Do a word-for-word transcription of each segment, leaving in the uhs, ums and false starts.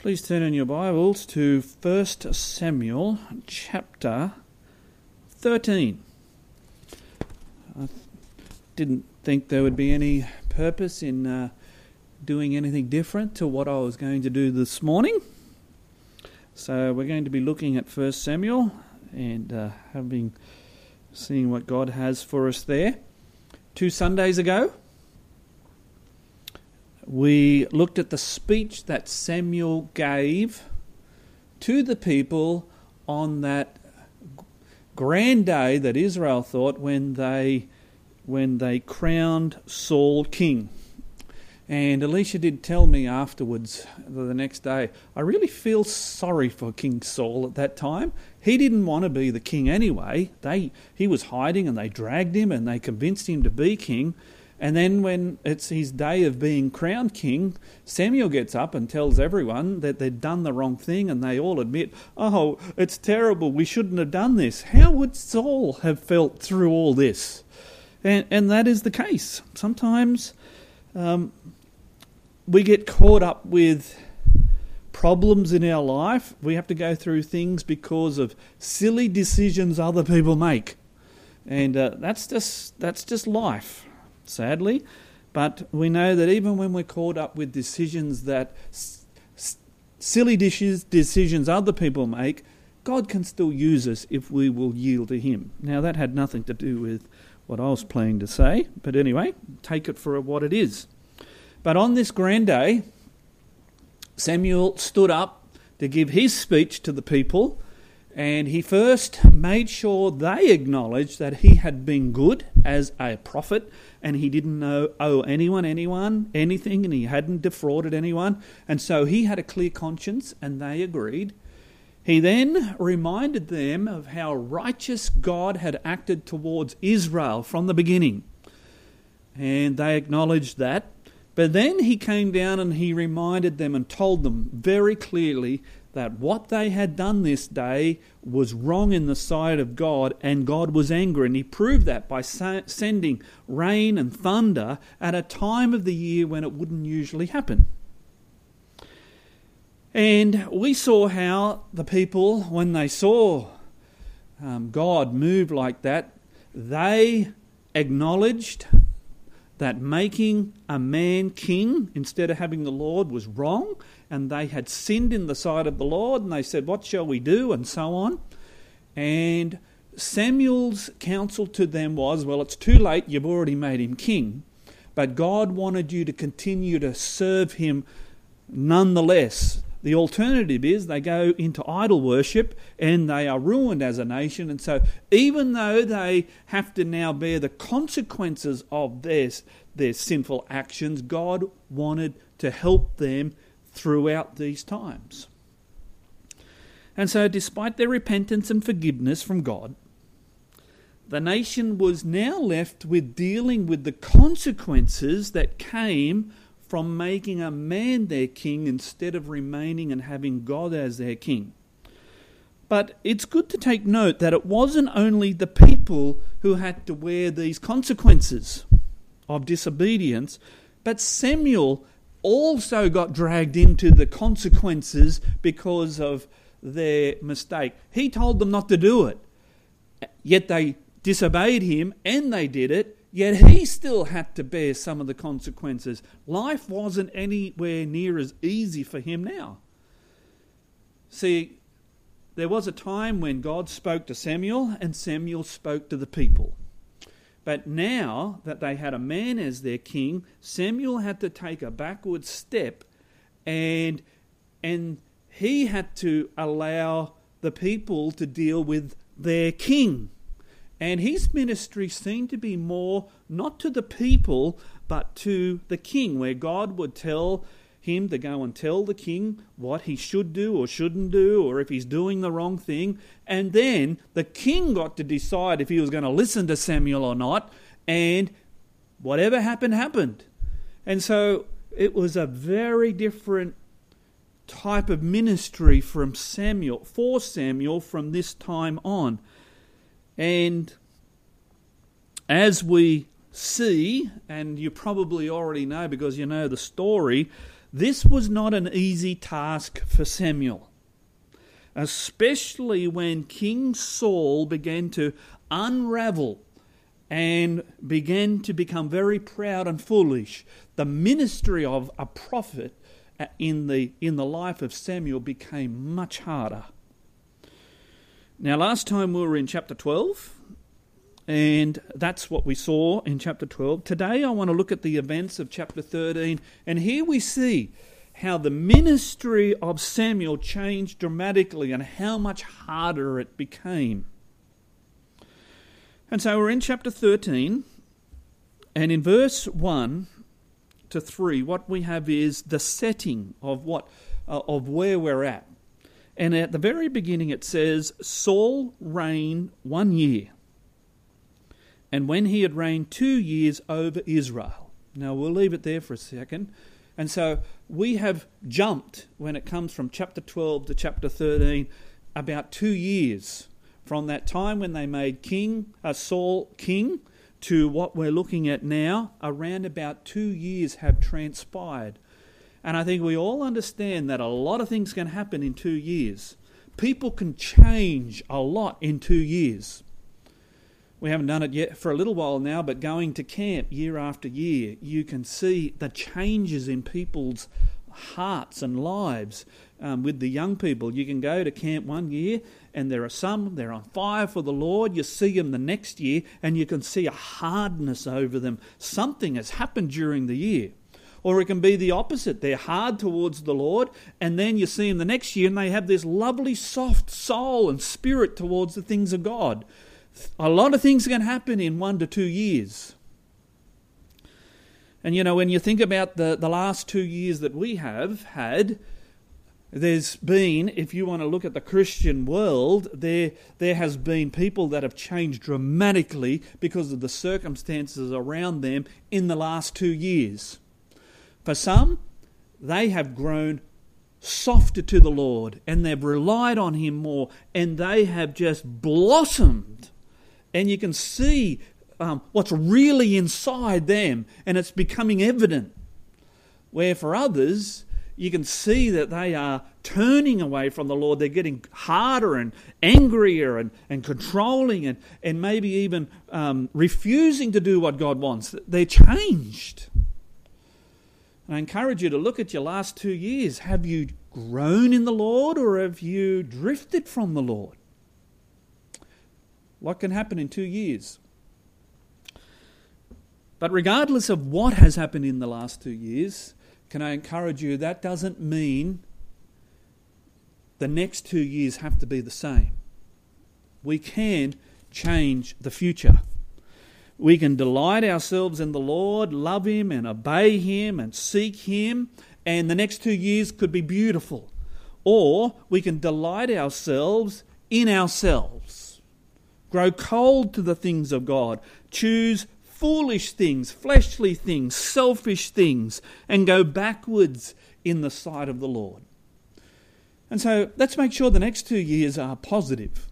Please turn in your Bibles to First Samuel chapter thirteen. I didn't think there would be any purpose in uh, doing anything different to what I was going to do this morning. So we're going to be looking at First Samuel and uh, having seeing what God has for us there. Two Sundays ago, we looked at the speech that Samuel gave to the people on that grand day that Israel thought when they when they crowned Saul king. And Alicia did tell me afterwards, the next day, I really feel sorry for King Saul at that time. He didn't want to be the king anyway. They he was hiding and they dragged him and they convinced him to be king. And then when it's his day of being crowned king, Samuel gets up and tells everyone that they'd done the wrong thing, and they all admit, oh, it's terrible, we shouldn't have done this. How would Saul have felt through all this? And, and that is the case. Sometimes um, we get caught up with problems in our life. We have to go through things because of silly decisions other people make. And uh, that's just that's just life. Sadly, but we know that even when we're caught up with decisions that s- s- silly dishes, decisions other people make, God can still use us if we will yield to Him. Now, that had nothing to do with what I was planning to say, but anyway, take it for what it is. But on this grand day, Samuel stood up to give his speech to the people, and he first made sure they acknowledged that he had been good as a prophet, and he didn't know, owe anyone, anyone, anything, and he hadn't defrauded anyone. And so he had a clear conscience, and they agreed. He then reminded them of how righteous God had acted towards Israel from the beginning. And they acknowledged that. But then he came down and he reminded them and told them very clearly that what they had done this day was wrong in the sight of God, and God was angry. And he proved that by sending rain and thunder at a time of the year when it wouldn't usually happen. And we saw how the people, when they saw um, God move like that, they acknowledged that making a man king instead of having the Lord was wrong, and they had sinned in the sight of the Lord, and they said, what shall we do? And so on. And Samuel's counsel to them was, well, it's too late, you've already made him king, but God wanted you to continue to serve him nonetheless. The alternative is they go into idol worship and they are ruined as a nation. And so even though they have to now bear the consequences of their, their sinful actions, God wanted to help them throughout these times. And so despite their repentance and forgiveness from God, the nation was now left with dealing with the consequences that came from making a man their king instead of remaining and having God as their king. But it's good to take note that it wasn't only the people who had to wear these consequences of disobedience, but Samuel also got dragged into the consequences because of their mistake. He told them not to do it, yet they disobeyed him and they did it. Yet he still had to bear some of the consequences. Life wasn't anywhere near as easy for him now. See, there was a time when God spoke to Samuel and Samuel spoke to the people. But now that they had a man as their king, Samuel had to take a backward step, and, and he had to allow the people to deal with their king. And his ministry seemed to be more not to the people, but to the king, where God would tell him to go and tell the king what he should do or shouldn't do, or if he's doing the wrong thing. And then the king got to decide if he was going to listen to Samuel or not, and whatever happened, happened. And so it was a very different type of ministry from Samuel, for Samuel from this time on. And as we see, and you probably already know because you know the story, This was not an easy task for Samuel, especially when King Saul began to unravel and began to become very proud and foolish. The ministry of a prophet in the in the life of Samuel became much harder. Now, last time we were in chapter twelve, and that's what we saw in chapter twelve. Today I want to look at the events of chapter thirteen, and here we see how the ministry of Samuel changed dramatically and how much harder it became. And so we're in chapter thirteen, and in verse one to three, what we have is the setting of what uh, of where we're at. And at the very beginning it says, Saul reigned one year, and when he had reigned two years over Israel. Now we'll leave it there for a second. And so we have jumped, when it comes from chapter twelve to chapter thirteen, about two years from that time when they made King uh, Saul king to what we're looking at now. Around about two years have transpired. And I think we all understand that a lot of things can happen in two years. People can change a lot in two years. We haven't done it yet for a little while now, but going to camp year after year, you can see the changes in people's hearts and lives. Um, with the young people, you can go to camp one year and there are some, they're on fire for the Lord. You see them the next year and you can see a hardness over them. Something has happened during the year. Or it can be the opposite. They're hard towards the Lord, and then you see them the next year and they have this lovely soft soul and spirit towards the things of God. A lot of things can happen in one to two years. And you know, when you think about the, the last two years that we have had, there's been, if you want to look at the Christian world, there there has been people that have changed dramatically because of the circumstances around them in the last two years. For some, they have grown softer to the Lord and they've relied on Him more and they have just blossomed. And you can see um, what's really inside them and it's becoming evident. Where for others, you can see that they are turning away from the Lord. They're getting harder and angrier and, and controlling and, and maybe even um, refusing to do what God wants. They're changed. I encourage you to look at your last two years. Have you grown in the Lord or have you drifted from the Lord? What can happen in two years? But regardless of what has happened in the last two years, can I encourage you, that doesn't mean the next two years have to be the same. We can change the future. We can delight ourselves in the Lord, love Him and obey Him and seek Him, and the next two years could be beautiful. Or we can delight ourselves in ourselves, grow cold to the things of God, choose foolish things, fleshly things, selfish things, and go backwards in the sight of the Lord. And so let's make sure the next two years are positive.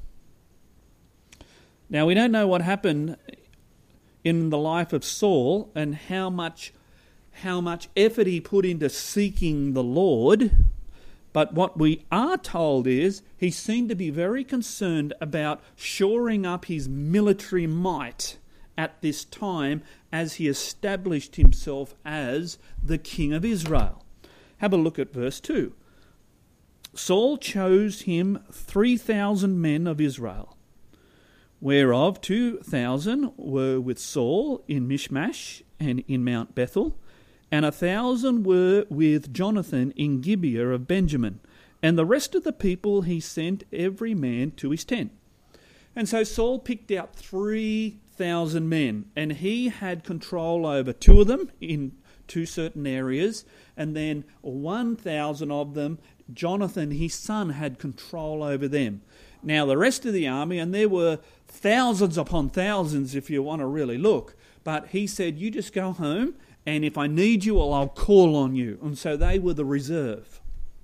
Now, we don't know what happened in the life of Saul and how much how much effort he put into seeking the Lord, but what we are told is he seemed to be very concerned about shoring up his military might at this time as he established himself as the king of Israel. Have a look at verse two. Saul chose him three thousand men of Israel, whereof two thousand were with Saul in Michmash and in Mount Bethel, and a thousand were with Jonathan in Gibeah of Benjamin, and the rest of the people he sent every man to his tent. And so Saul picked out three thousand men, and he had control over two of them in two certain areas, and then one thousand of them, Jonathan, his son, had control over them. Now the rest of the army, and there were thousands upon thousands if you want to really look, but he said, you just go home, and if I need you, well, I'll call on you. And so they were the reserve.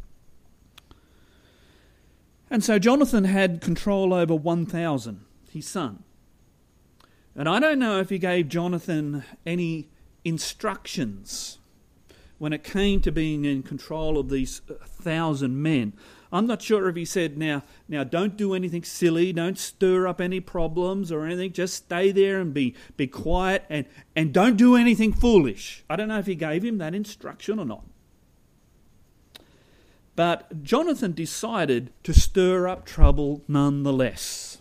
And so Jonathan had control over one thousand, his son. And I don't know if he gave Jonathan any instructions, when it came to being in control of these thousand men. I'm not sure if he said, now, now don't do anything silly, don't stir up any problems or anything, just stay there and be, be quiet and, and don't do anything foolish. I don't know if he gave him that instruction or not. But Jonathan decided to stir up trouble nonetheless.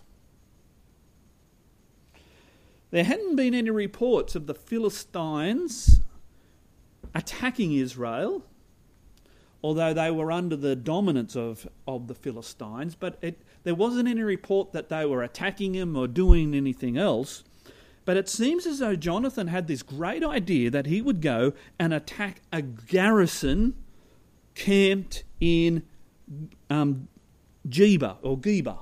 There hadn't been any reports of the Philistines attacking Israel, although they were under the dominance of, of the Philistines, but it, there wasn't any report that they were attacking him or doing anything else. But it seems as though Jonathan had this great idea that he would go and attack a garrison camped in um, Geba or Geba.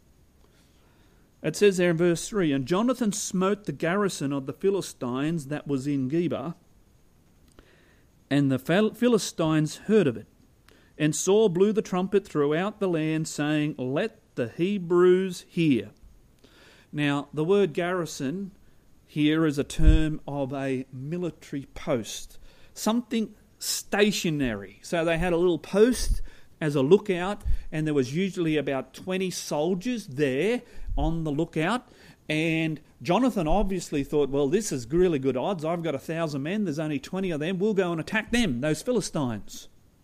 It says there in verse three, and Jonathan smote the garrison of the Philistines that was in Geba, and the Philistines heard of it. And Saul blew the trumpet throughout the land, saying, let the Hebrews hear. Now, the word garrison here is a term of a military post, something stationary. So they had a little post as a lookout, and there was usually about twenty soldiers there on the lookout. And Jonathan obviously thought, well, this is really good odds. I've got a thousand men. There's only twenty of them. We'll go and attack them, those Philistines.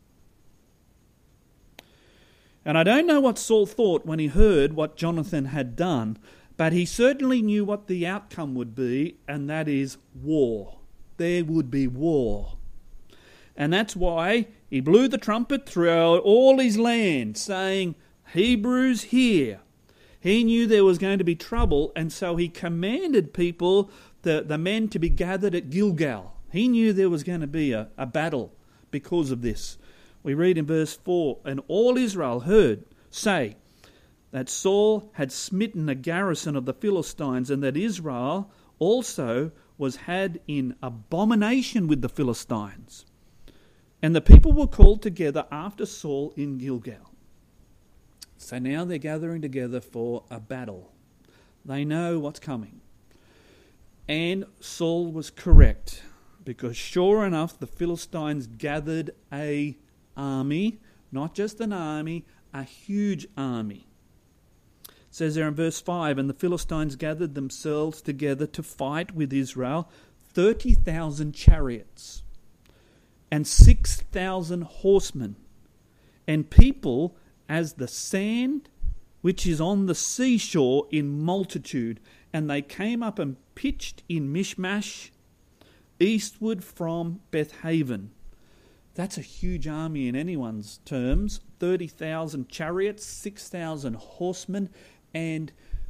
And I don't know what Saul thought when he heard what Jonathan had done, but he certainly knew what the outcome would be, and that is war. There would be war. And that's why he blew the trumpet throughout all his land, saying, Hebrews, hear. He knew there was going to be trouble, and so he commanded people, the, the men, to be gathered at Gilgal. He knew there was going to be a, a battle because of this. We read in verse four, and all Israel heard say that Saul had smitten a garrison of the Philistines, and that Israel also was had in abomination with the Philistines. And the people were called together after Saul in Gilgal. So now they're gathering together for a battle. They know what's coming. And Saul was correct, because sure enough, the Philistines gathered a army, not just an army, a huge army. It says there in verse five, and the Philistines gathered themselves together to fight with Israel, thirty thousand chariots and six thousand horsemen, and people as the sand which is on the seashore in multitude. And they came up and pitched in Michmash, eastward from Bethaven. That's a huge army in anyone's terms. thirty thousand chariots, six thousand horsemen, and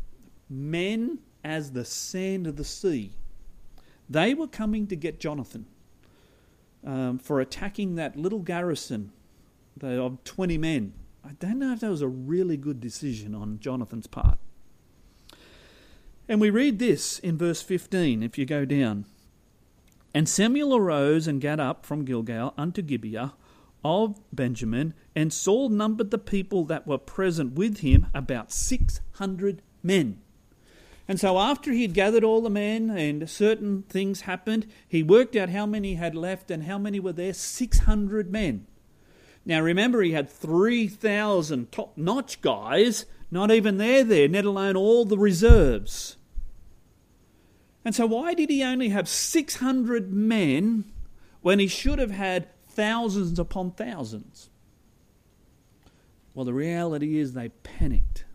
men as the sand of the sea. They were coming to get Jonathan um, for attacking that little garrison of twenty men. I don't know if that was a really good decision on Jonathan's part. And we read this in verse fifteen, if you go down. And Samuel arose and gat up from Gilgal unto Gibeah of Benjamin, and Saul numbered the people that were present with him about six hundred men. And so after he had gathered all the men and certain things happened, he worked out how many had left and how many were there, six hundred men. Now remember, he had three thousand top-notch guys, not even they're there, let alone all the reserves. And so why did he only have six hundred men when he should have had thousands upon thousands? Well, the reality is they panicked.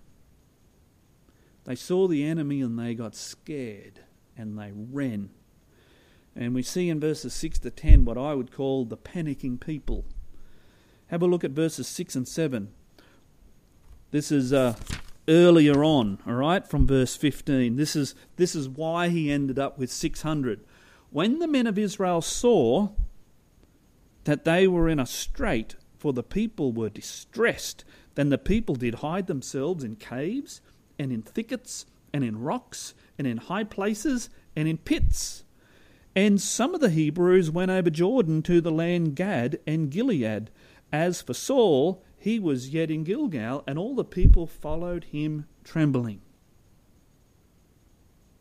They saw the enemy and they got scared and they ran. And we see in verses six to ten what I would call the panicking people. Have a look at verses six and seven. This is uh, earlier on, all right, from verse fifteen. This is, this is why he ended up with six hundred. When the men of Israel saw that they were in a strait, for the people were distressed, then the people did hide themselves in caves and in thickets and in rocks and in high places and in pits. And some of the Hebrews went over Jordan to the land Gad and Gilead. As for Saul, he was yet in Gilgal, and all the people followed him trembling.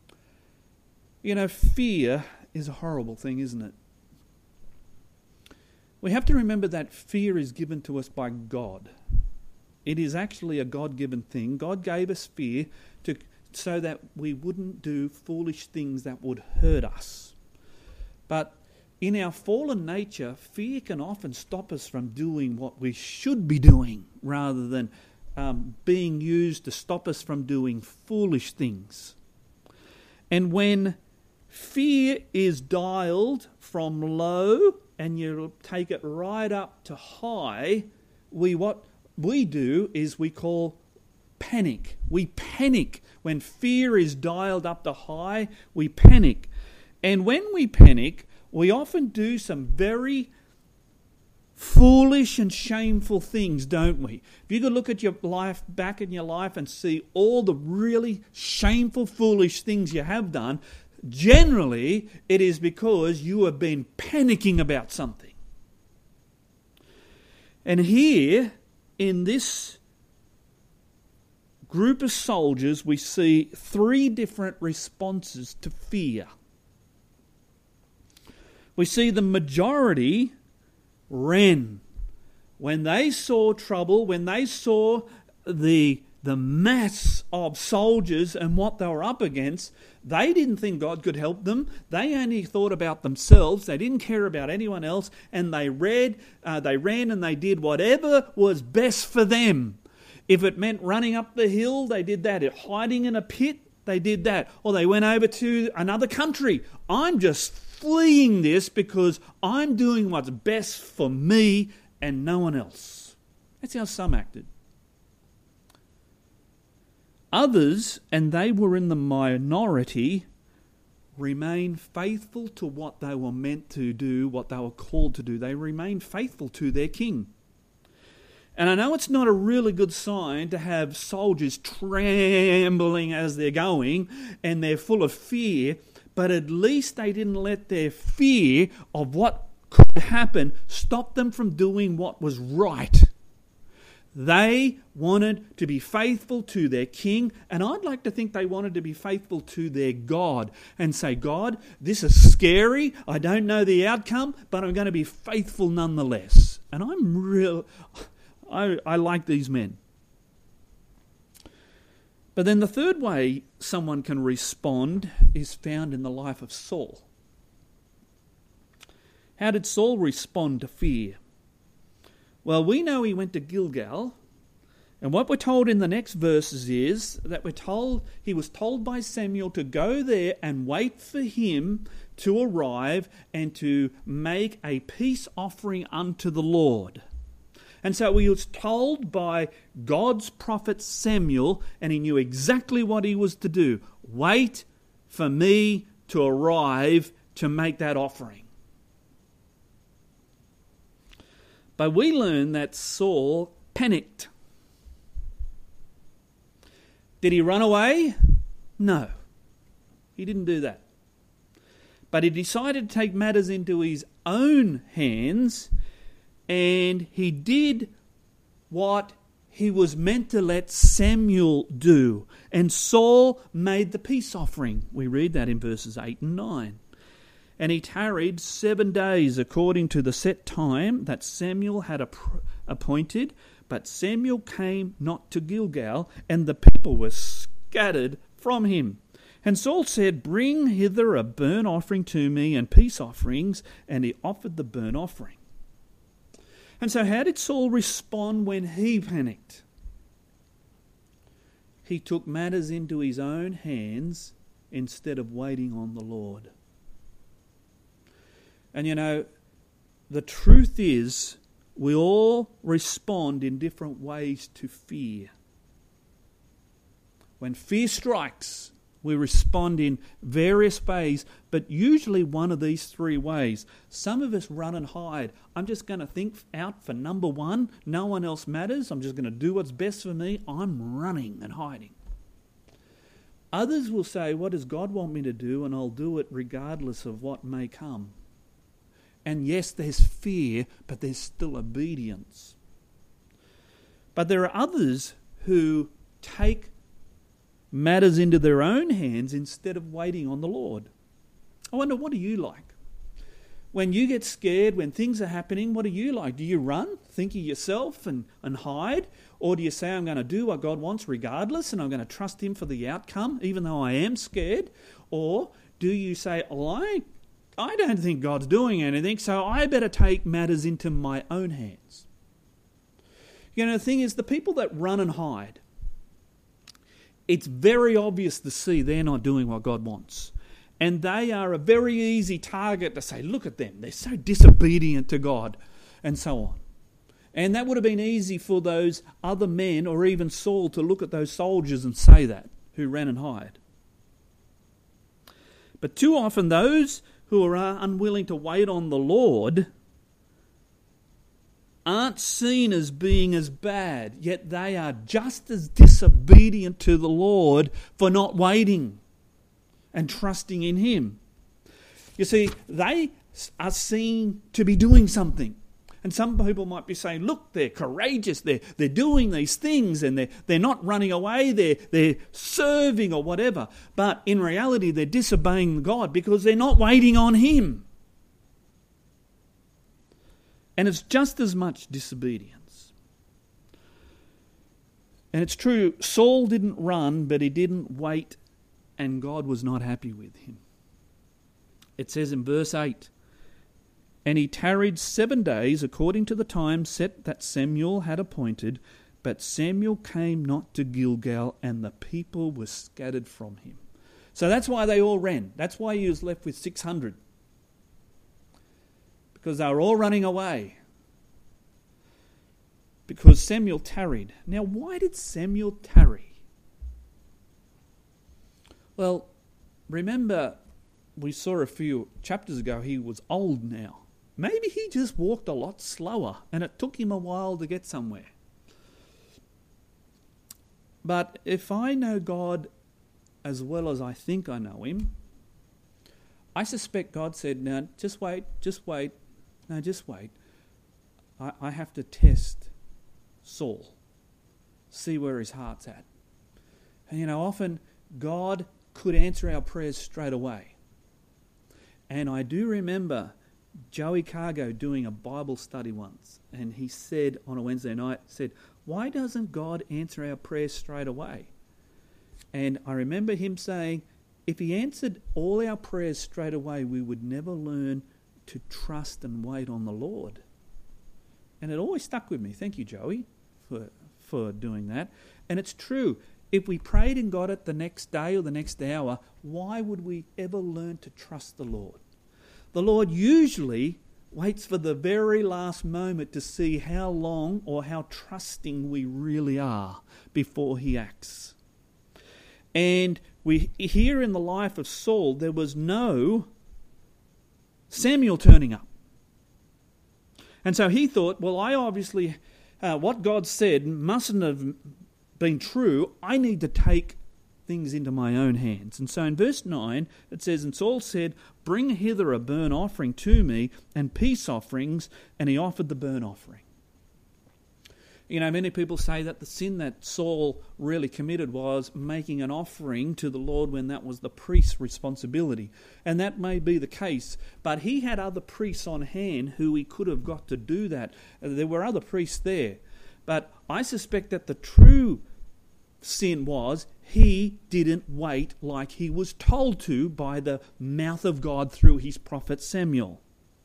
You know, fear is a horrible thing, isn't it? We have to remember that fear is given to us by God. It is actually a God-given thing. God gave us fear to so that we wouldn't do foolish things that would hurt us. But in our fallen nature, fear can often stop us from doing what we should be doing rather than um, being used to stop us from doing foolish things. And when fear is dialed from low and you take it right up to high, we what we do is we call panic. We panic. When fear is dialed up to high, we panic. And when we panic, we often do some very foolish and shameful things, don't we? If you could look at your life, back in your life, and see all the really shameful, foolish things you have done, generally it is because you have been panicking about something. And here, in this group of soldiers, we see three different responses to fear. We see the majority ran. When they saw trouble, when they saw the, the mass of soldiers and what they were up against, they didn't think God could help them. They only thought about themselves. They didn't care about anyone else. And they read, uh, they ran and they did whatever was best for them. If it meant running up the hill, they did that. If hiding in a pit, they did that. Or they went over to another country. I'm just fleeing this because I'm doing what's best for me and no one else. That's how some acted. Others, and they were in the minority, remained faithful to what they were meant to do, what they were called to do. They remained faithful to their king. And I know it's not a really good sign to have soldiers trembling as they're going and they're full of fear, but at least they didn't let their fear of what could happen stop them from doing what was right. They wanted to be faithful to their king, and I'd like to think they wanted to be faithful to their God and say, God, this is scary, I don't know the outcome, but I'm going to be faithful nonetheless. And I'm real... I, I like these men. But then the third way someone can respond is found in the life of Saul. How did Saul respond to fear? Well, we know he went to Gilgal, and what we're told in the next verses is that we're told he was told by Samuel to go there and wait for him to arrive and to make a peace offering unto the Lord. And so he was told by God's prophet Samuel, and he knew exactly what he was to do. Wait for me to arrive to make that offering. But we learn that Saul panicked. Did he run away? No, he didn't do that. But he decided to take matters into his own hands, and he did what he was meant to let Samuel do. And Saul made the peace offering. We read that in verses eight and nine. And he tarried seven days according to the set time that Samuel had appointed. But Samuel came not to Gilgal, and the people were scattered from him. And Saul said, Bring hither a burnt offering to me and peace offerings. And he offered the burnt offering. And so how did Saul respond when he panicked? He took matters into his own hands instead of waiting on the Lord. And you know, the truth is, we all respond in different ways to fear. When fear strikes, we respond in various ways, but usually one of these three ways. Some of us run and hide. I'm just going to think out for number one. No one else matters. I'm just going to do what's best for me. I'm running and hiding. Others will say, what does God want me to do? And I'll do it regardless of what may come. And yes, there's fear, but there's still obedience. But there are others who take matters into their own hands instead of waiting on the Lord. I wonder, what are you like? when you get scared, when things are happening, what are you like? Do you run, think of yourself and, and hide? Or do you say, I'm going to do what God wants regardless, and I'm going to trust him for the outcome, even though I am scared? Or do you say, well, I, I don't think God's doing anything, so I better take matters into my own hands? You know, the thing is, the people that run and hide, it's very obvious to see they're not doing what God wants. And they are a very easy target to say, look at them, they're so disobedient to God, and so on. And that would have been easy for those other men, or even Saul, to look at those soldiers and say that, who ran and hid. But too often those who are unwilling to wait on the Lord aren't seen as being as bad, yet they are just as disobedient to the Lord for not waiting and trusting in him. You see, they are seen to be doing something. And some people might be saying, look, they're courageous, they're, they're doing these things, and they're, they're not running away, they're, they're serving or whatever. But in reality, they're disobeying God because they're not waiting on him. And it's just as much disobedience. And it's true, Saul didn't run, but he didn't wait, and God was not happy with him. It says in verse eight, and he tarried seven days according to the time set that Samuel had appointed, but Samuel came not to Gilgal, and the people were scattered from him. So that's why they all ran. That's why he was left with six hundred. Because they were all running away. Because Samuel tarried. Now, why did Samuel tarry? Well, remember, we saw a few chapters ago, he was old now. Maybe he just walked a lot slower and it took him a while to get somewhere. But if I know God as well as I think I know him, I suspect God said, no, just wait, just wait, no, just wait. I, I have to test Saul, see where his heart's at. And you know, often God could answer our prayers straight away. And I do remember Joey Cargo doing a Bible study once, and he said on a Wednesday night, said, why doesn't God answer our prayers straight away? And I remember him saying, if he answered all our prayers straight away, we would never learn to trust and wait on the Lord. And it always stuck with me. Thank you, Joey, for, for doing that. And it's true. If we prayed and got it the next day or the next hour, why would we ever learn to trust the Lord? The Lord usually waits for the very last moment to see how long or how trusting we really are before he acts. And we here in the life of Saul, there was no Samuel turning up. And so he thought, well, I obviously, uh, what God said mustn't have been true. I need to take things into my own hands. And so in verse nine, it says, and Saul said, bring hither a burnt offering to me and peace offerings, and he offered the burnt offering. You know, many people say that the sin that Saul really committed was making an offering to the Lord when that was the priest's responsibility. And that may be the case, but he had other priests on hand who he could have got to do that. There were other priests there. But I suspect that the true sin was he didn't wait like he was told to by the mouth of God through his prophet Samuel.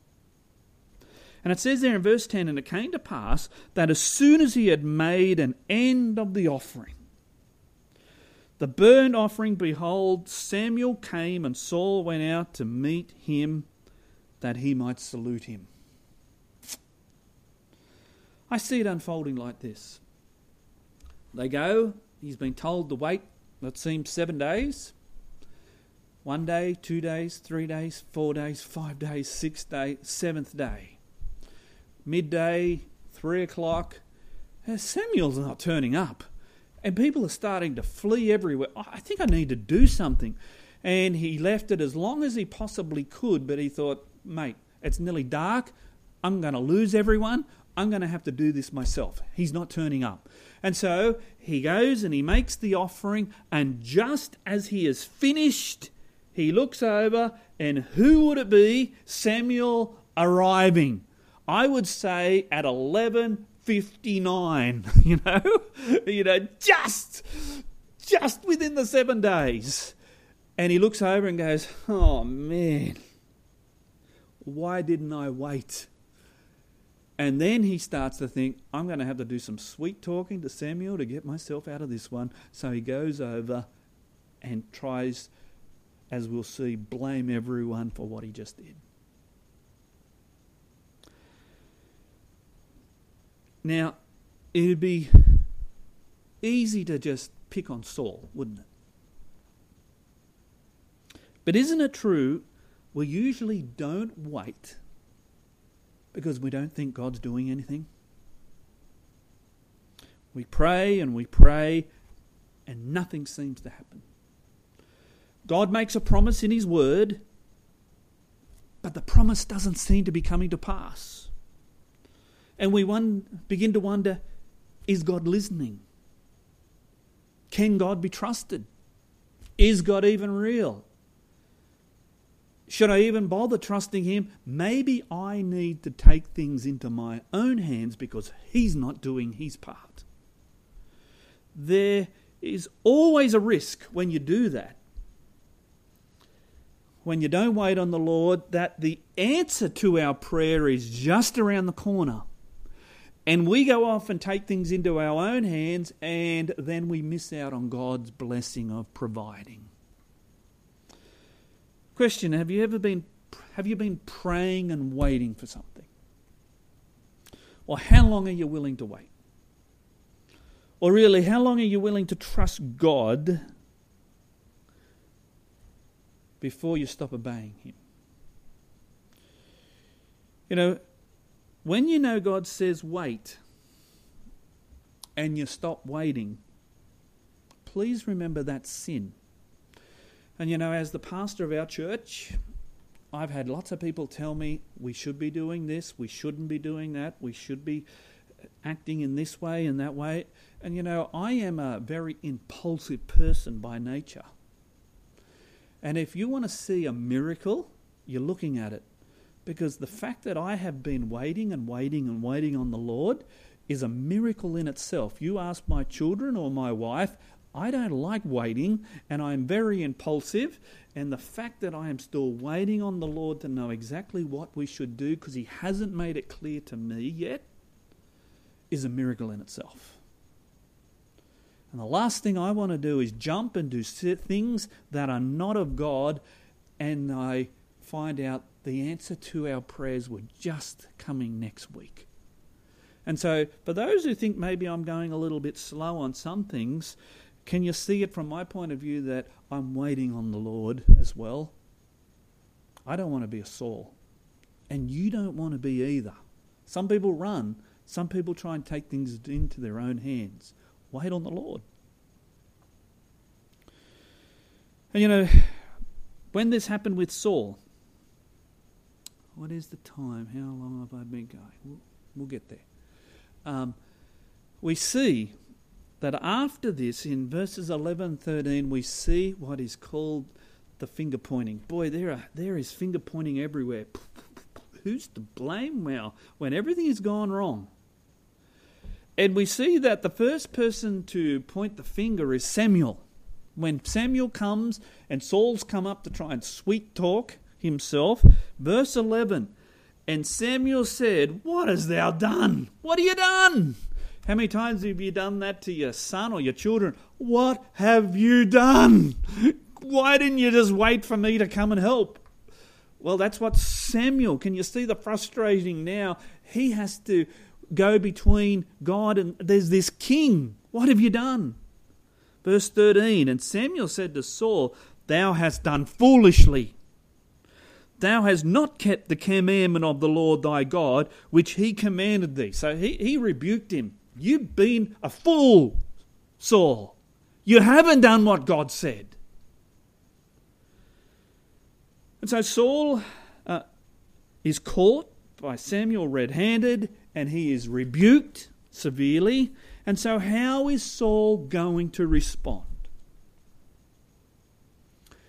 And it says there in verse ten, and it came to pass that as soon as he had made an end of the offering, the burnt offering, behold, Samuel came, and Saul went out to meet him that he might salute him. I see it unfolding like this. They go, he's been told to wait, it seems seven days. One day, two days, three days, four days, five days, six days, seventh day. Midday, three o'clock, Samuel's not turning up. And people are starting to flee everywhere. I think I need to do something. And he left it as long as he possibly could, but he thought, mate, it's nearly dark. I'm going to lose everyone. I'm going to have to do this myself. He's not turning up. And so he goes and he makes the offering, and just as he is finished, he looks over And who would it be? Samuel arriving. I would say at eleven fifty-nine, you know, you know, just, just within the seven days. And he looks over and goes, oh man, why didn't I wait? And then he starts to think, I'm going to have to do some sweet talking to Samuel to get myself out of this one. So he goes over and tries, as we'll see, blame everyone for what he just did. Now, it would be easy to just pick on Saul, wouldn't it? But isn't it true, we usually don't wait because we don't think God's doing anything? We pray and we pray and nothing seems to happen. God makes a promise in His Word, but the promise doesn't seem to be coming to pass. And we one, begin to wonder, is God listening? Can God be trusted? Is God even real? Should I even bother trusting Him? Maybe I need to take things into my own hands because He's not doing His part. There is always a risk when you do that, when you don't wait on the Lord, that the answer to our prayer is just around the corner. And we go off and take things into our own hands, and then we miss out on God's blessing of providing. Question, have you ever been have you been praying and waiting for something? Or how long are you willing to wait? Or really, how long are you willing to trust God before you stop obeying Him? You know, when you know God says wait and you stop waiting, please remember that's sin. And you know, as the pastor of our church, I've had lots of people tell me we should be doing this, we shouldn't be doing that, we should be acting in this way and that way. And you know, I am a very impulsive person by nature. And if you want to see a miracle, you're looking at it. Because the fact that I have been waiting and waiting and waiting on the Lord is a miracle in itself. You ask my children or my wife, I don't like waiting and I'm very impulsive. And the fact that I am still waiting on the Lord to know exactly what we should do because He hasn't made it clear to me yet is a miracle in itself. And the last thing I want to do is jump and do things that are not of God, and I find out the answer to our prayers were just coming next week. And so for those who think maybe I'm going a little bit slow on some things, can you see it from my point of view that I'm waiting on the Lord as well? I don't want to be a Saul. And you don't want to be either. Some people run. Some people try and take things into their own hands. Wait on the Lord. And you know, when this happened with Saul, what is the time? How long have I been going? We'll, we'll get there. Um, we see that after this, in verses eleven and thirteen, we see what is called the finger pointing. Boy, there are there is finger pointing everywhere. Who's to blame? Well, when everything has gone wrong. And we see that the first person to point the finger is Samuel. When Samuel comes and Saul's come up to try and sweet talk himself, verse eleven, and Samuel said, "What hast thou done? What have you done?" How many times have you done that to your son or your children? What have you done? Why didn't you just wait for me to come and help? Well, that's what Samuel, can you see the frustrating now? He has to go between God and there's this king. What have you done? Verse thirteen, and Samuel said to Saul, "Thou hast done foolishly. Thou hast not kept the commandment of the Lord thy God, which He commanded thee." So he, he rebuked him. You've been a fool, Saul. You haven't done what God said. And so Saul uh, is caught by Samuel red-handed, and he is rebuked severely. And so how is Saul going to respond?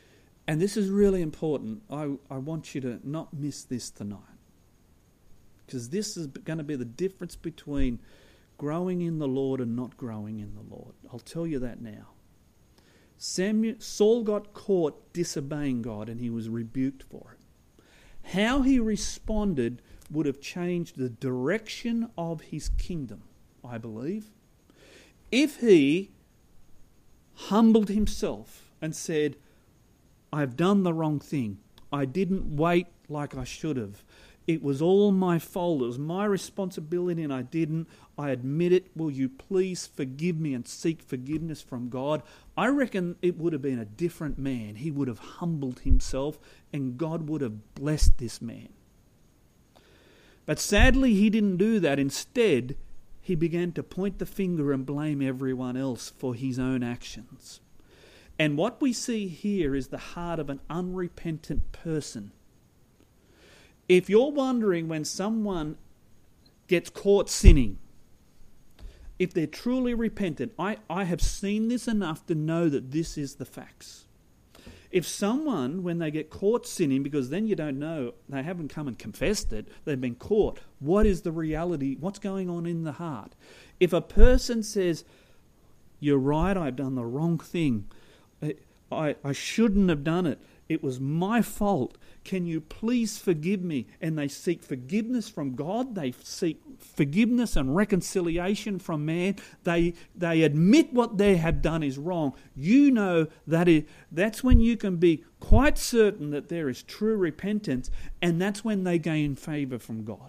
And this is really important. I, I want you to not miss this tonight. Because this is going to be the difference between growing in the Lord and not growing in the Lord. I'll tell you that now. Samuel, Saul got caught disobeying God and he was rebuked for it. How he responded would have changed the direction of his kingdom, I believe. If he humbled himself and said, I've done the wrong thing. I didn't wait like I should have. It was all my fault. It was my responsibility and I didn't. I admit it. Will you please forgive me and seek forgiveness from God? I reckon it would have been a different man. He would have humbled himself and God would have blessed this man. But sadly, he didn't do that. Instead, he began to point the finger and blame everyone else for his own actions. And what we see here is the heart of an unrepentant person. If you're wondering when someone gets caught sinning, if they're truly repentant, I, I have seen this enough to know that this is the facts. If someone, when they get caught sinning, because then you don't know, they haven't come and confessed it, they've been caught, what is the reality? What's going on in the heart? If a person says, you're right, I've done the wrong thing, I, I, I shouldn't have done it, it was my fault, can you please forgive me? And they seek forgiveness from God. They seek forgiveness and reconciliation from man. They they admit what they have done is wrong. You know that it, that's when you can be quite certain that there is true repentance, and that's when they gain favour from God.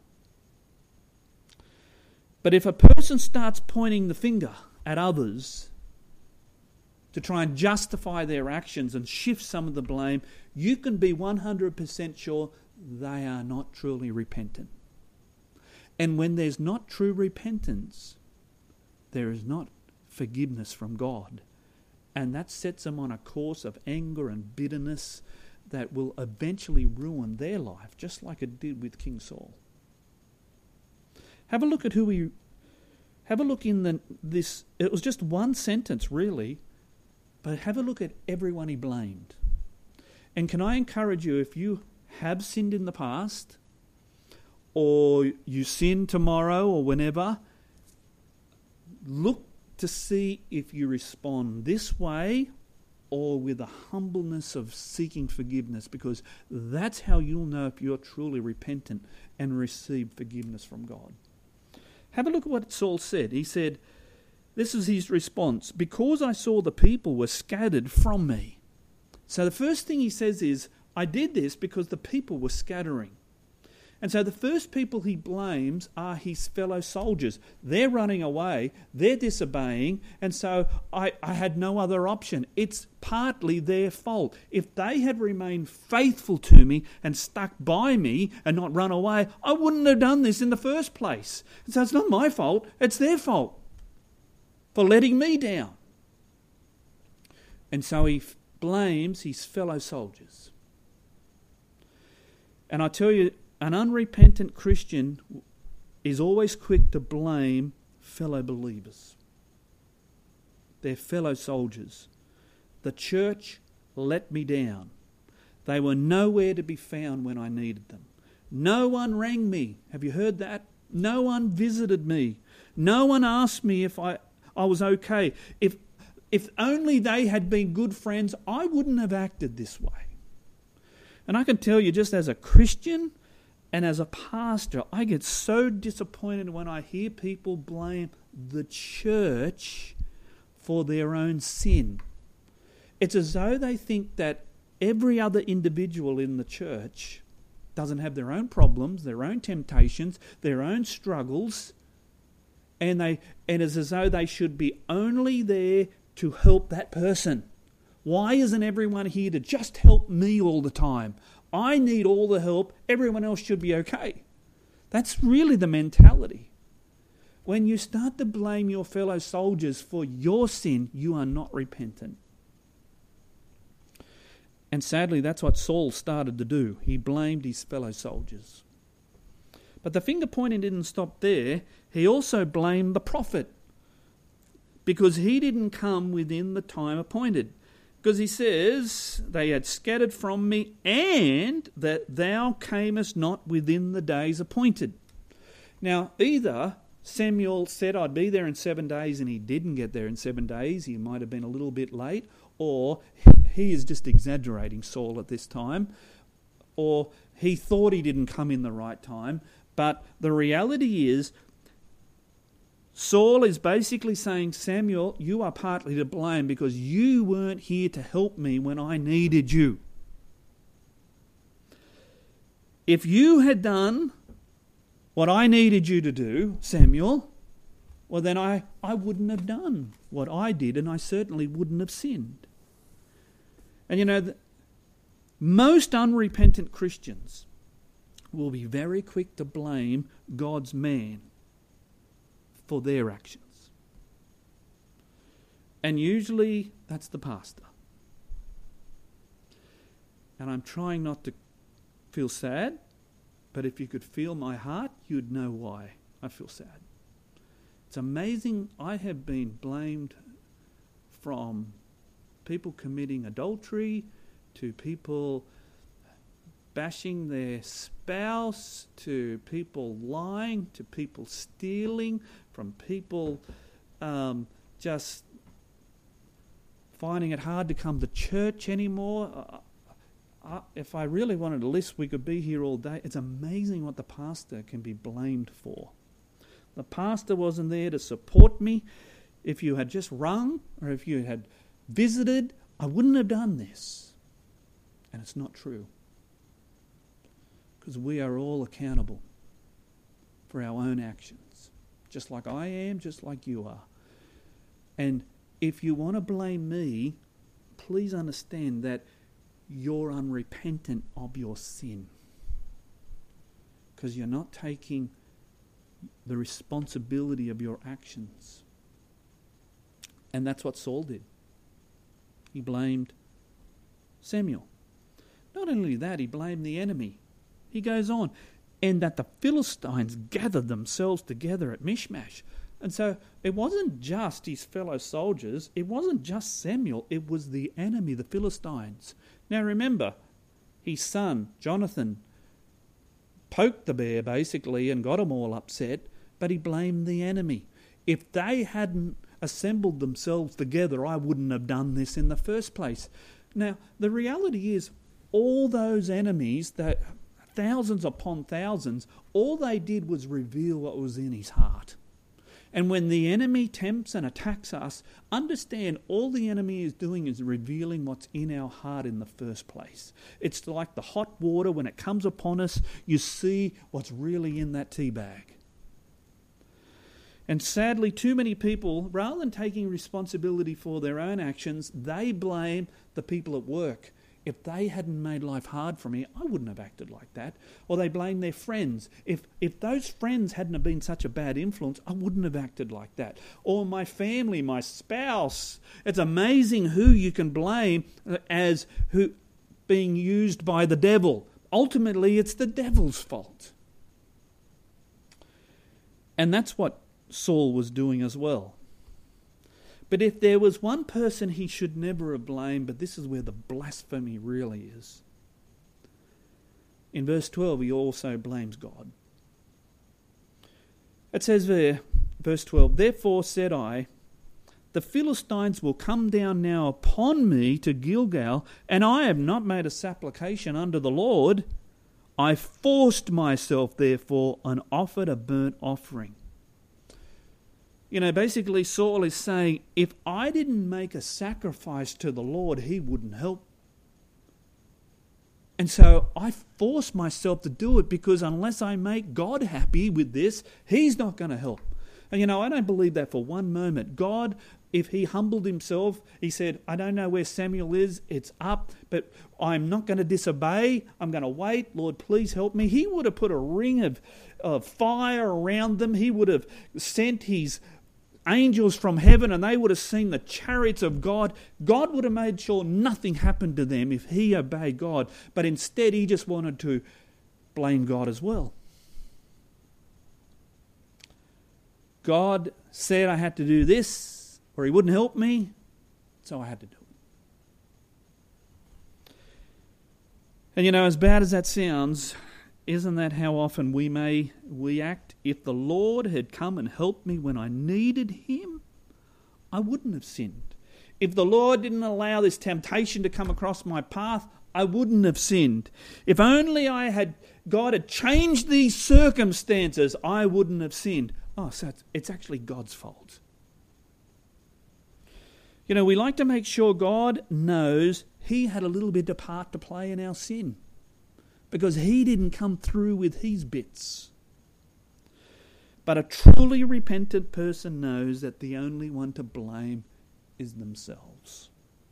But if a person starts pointing the finger at others to try and justify their actions and shift some of the blame, you can be one hundred percent sure they are not truly repentant. And when there's not true repentance, there is not forgiveness from God. And that sets them on a course of anger and bitterness that will eventually ruin their life, just like it did with King Saul. Have a look at who he... Have a look in the, this... It was just one sentence, really. But have a look at everyone he blamed. And can I encourage you, if you have sinned in the past, or you sin tomorrow or whenever, look to see if you respond this way or with a humbleness of seeking forgiveness, because that's how you'll know if you're truly repentant and receive forgiveness from God. Have a look at what Saul said. He said, this is his response, because I saw the people were scattered from me. So the first thing he says is, I did this because the people were scattering. And so the first people he blames are his fellow soldiers. They're running away, they're disobeying, and so I, I had no other option. It's partly their fault. If they had remained faithful to me and stuck by me and not run away, I wouldn't have done this in the first place. And so it's not my fault, it's their fault for letting me down. And so he f- blames his fellow soldiers. And I tell you, an unrepentant Christian is always quick to blame fellow believers, their fellow soldiers. The church let me down. They were nowhere to be found when I needed them. No one rang me. Have you heard that? No one visited me. No one asked me if I, I was okay. If, if only they had been good friends, I wouldn't have acted this way. And I can tell you, just as a Christian and as a pastor, I get so disappointed when I hear people blame the church for their own sin. It's as though they think that every other individual in the church doesn't have their own problems, their own temptations, their own struggles, and they and it's as though they should be only there to help that person. Why isn't everyone here to just help me all the time? I need all the help. Everyone else should be okay. That's really the mentality. When you start to blame your fellow soldiers for your sin, you are not repentant. And sadly, that's what Saul started to do. He blamed his fellow soldiers. But the finger pointing didn't stop there. He also blamed the prophet, because he didn't come within the time appointed. Because he says, they had scattered from me, and that thou camest not within the days appointed. Now, either Samuel said, I'd be there in seven days, and he didn't get there in seven days. He might have been a little bit late. Or he is just exaggerating, Saul, at this time. Or he thought he didn't come in the right time. But the reality is, Saul is basically saying, Samuel, you are partly to blame because you weren't here to help me when I needed you. If you had done what I needed you to do, Samuel, well then I, I wouldn't have done what I did, and I certainly wouldn't have sinned. And you know, the, most unrepentant Christians will be very quick to blame God's man for their actions. And usually that's the pastor. And I'm trying not to feel sad, but if you could feel my heart, you'd know why I feel sad. It's amazing, I have been blamed from people committing adultery to people bashing their spouse, to people lying, to people stealing, from people um, just finding it hard to come to church anymore. Uh, uh, if I really wanted a list, we could be here all day. It's amazing what the pastor can be blamed for. The pastor wasn't there to support me. If you had just rung or if you had visited, I wouldn't have done this. And it's not true. Because we are all accountable for our own actions. Just like I am, just like you are. And if you want to blame me, please understand that you're unrepentant of your sin. Because you're not taking the responsibility of your actions. And that's what Saul did. He blamed Samuel. Not only that, he blamed the enemy. He goes on, and that the Philistines gathered themselves together at Michmash. And so it wasn't just his fellow soldiers, it wasn't just Samuel, it was the enemy, the Philistines. Now remember, his son, Jonathan, poked the bear basically and got them all upset, but he blamed the enemy. If they hadn't assembled themselves together, I wouldn't have done this in the first place. Now, the reality is, all those enemies, that thousands upon thousands, all they did was reveal what was in his heart. And when the enemy tempts and attacks us, understand all the enemy is doing is revealing what's in our heart in the first place. It's like the hot water, when it comes upon us, you see what's really in that tea bag. And sadly, too many people, rather than taking responsibility for their own actions, they blame the people at work. If they hadn't made life hard for me, I wouldn't have acted like that. Or they blame their friends. If if those friends hadn't have been such a bad influence, I wouldn't have acted like that. Or my family, my spouse. It's amazing who you can blame as who being used by the devil. Ultimately, it's the devil's fault. And that's what Saul was doing as well. But if there was one person he should never have blamed, but this is where the blasphemy really is. In verse twelve, he also blames God. It says there, verse twelve, "Therefore said I, the Philistines will come down now upon me to Gilgal, and I have not made a supplication unto the Lord. I forced myself, therefore, and offered a burnt offering." You know, basically Saul is saying, if I didn't make a sacrifice to the Lord, he wouldn't help. And so I force myself to do it because unless I make God happy with this, he's not going to help. And you know, I don't believe that for one moment. God, if he humbled himself, he said, I don't know where Samuel is, it's up, but I'm not going to disobey, I'm going to wait, Lord, please help me. He would have put a ring of, of fire around them. He would have sent his angels from heaven and they would have seen the chariots of God. God would have made sure nothing happened to them if he obeyed God. But instead he just wanted to blame God as well. God said I had to do this or he wouldn't help me, so I had to do it. And you know, as bad as that sounds, isn't that how often we may we act? If the Lord had come and helped me when I needed him, I wouldn't have sinned. If the Lord didn't allow this temptation to come across my path, I wouldn't have sinned. If only I had God had changed these circumstances, I wouldn't have sinned. Oh, so it's, it's actually God's fault. You know, we like to make sure God knows he had a little bit of part to play in our sin because he didn't come through with his bits. But a truly repentant person knows that the only one to blame is themselves.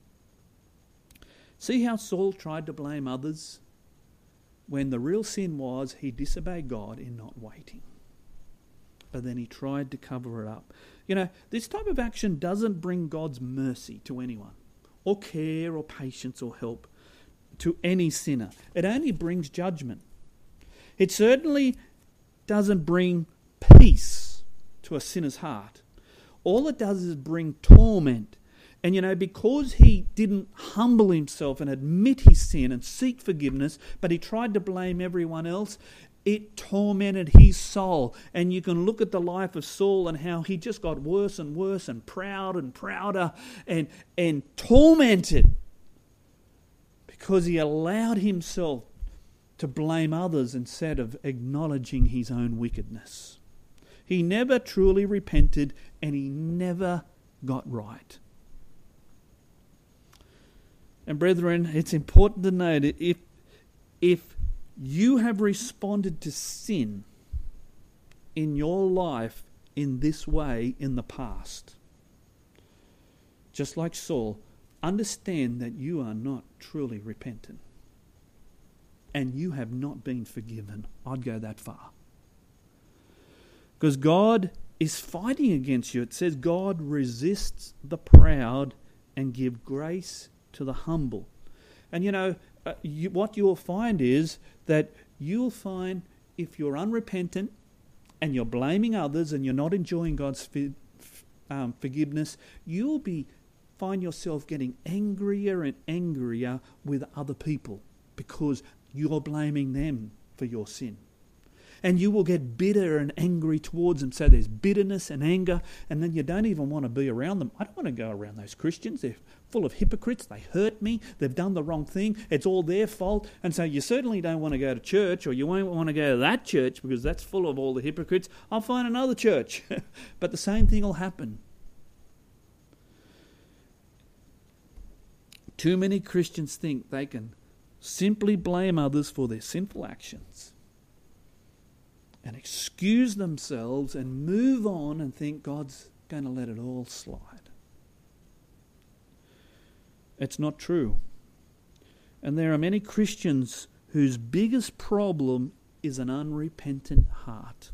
See how Saul tried to blame others when the real sin was he disobeyed God in not waiting. But then he tried to cover it up. You know, this type of action doesn't bring God's mercy to anyone, or care, or patience, or help to any sinner. It only brings judgment. It certainly doesn't bring peace to a sinner's heart. All it does is bring torment. And you know, because he didn't humble himself and admit his sin and seek forgiveness, but he tried to blame everyone else, it tormented his soul. And you can look at the life of Saul and how he just got worse and worse and proud and prouder and, and tormented because he allowed himself to blame others instead of acknowledging his own wickedness. He never truly repented and he never got right. And brethren, it's important to note that if, if you have responded to sin in your life in this way in the past, just like Saul, understand that you are not truly repentant. And you have not been forgiven. I'd go that far. Because God is fighting against you. It says God resists the proud and gives grace to the humble. And you know, uh, you, what you'll find is that you'll find if you're unrepentant and you're blaming others and you're not enjoying God's fi- um, forgiveness, you'll be find yourself getting angrier and angrier with other people because you're blaming them for your sin. And you will get bitter and angry towards them. So there's bitterness and anger, and then you don't even want to be around them. I don't want to go around those Christians. They're full of hypocrites. They hurt me. They've done the wrong thing. It's all their fault. And so you certainly don't want to go to church, or you won't want to go to that church because that's full of all the hypocrites. I'll find another church. But the same thing will happen. Too many Christians think they can simply blame others for their sinful actions and excuse themselves and move on and think God's going to let it all slide. It's not true. And there are many Christians whose biggest problem is an unrepentant heart.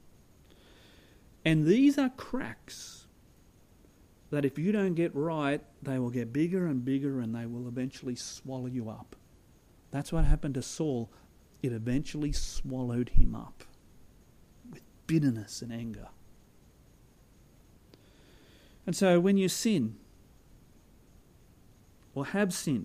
And these are cracks that if you don't get right, they will get bigger and bigger and they will eventually swallow you up. That's what happened to Saul. It eventually swallowed him up. Bitterness and anger. And so when you sin or have sinned,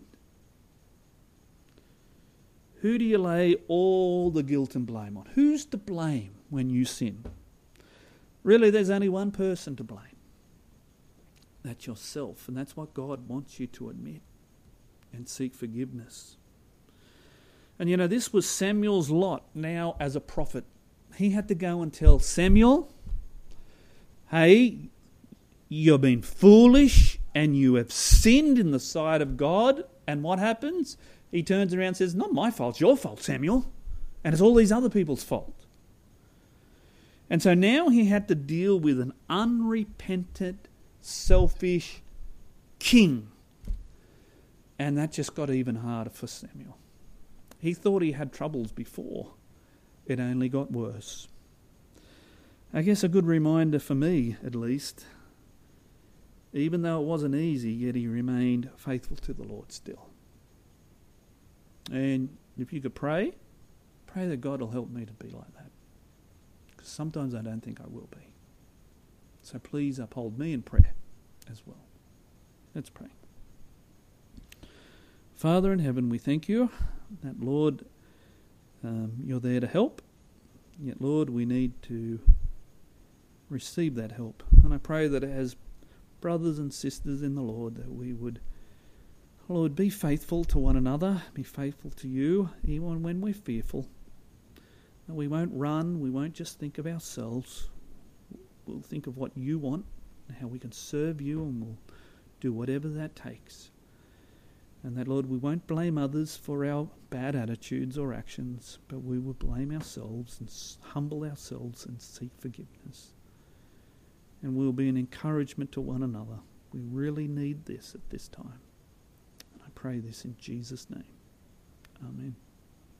who do you lay all the guilt and blame on? Who's to blame when you sin? Really, there's only one person to blame. That's yourself. And that's what God wants you to admit and seek forgiveness. And you know, this was Samuel's lot now as a prophet. He had to go and tell Samuel, hey, you've been foolish and you have sinned in the sight of God. And what happens? He turns around and says, not my fault, it's your fault, Samuel. And it's all these other people's fault. And so now he had to deal with an unrepentant, selfish king. And that just got even harder for Samuel. He thought he had troubles before. It only got worse. I guess a good reminder for me, at least, even though it wasn't easy, yet he remained faithful to the Lord still. And if you could pray, pray that God will help me to be like that. Because sometimes I don't think I will be. So please uphold me in prayer as well. Let's pray. Father in heaven, we thank you that, Lord, um, you're there to help. Yet, Lord, we need to receive that help. And I pray that as brothers and sisters in the Lord, that we would, Lord, be faithful to one another, be faithful to you, even when we're fearful. That we won't run, we won't just think of ourselves. We'll think of what you want and how we can serve you, and we'll do whatever that takes. And that, Lord, we won't blame others for our bad attitudes or actions, but we will blame ourselves and humble ourselves and seek forgiveness. And we'll be an encouragement to one another. We really need this at this time. And I pray this in Jesus' name. Amen.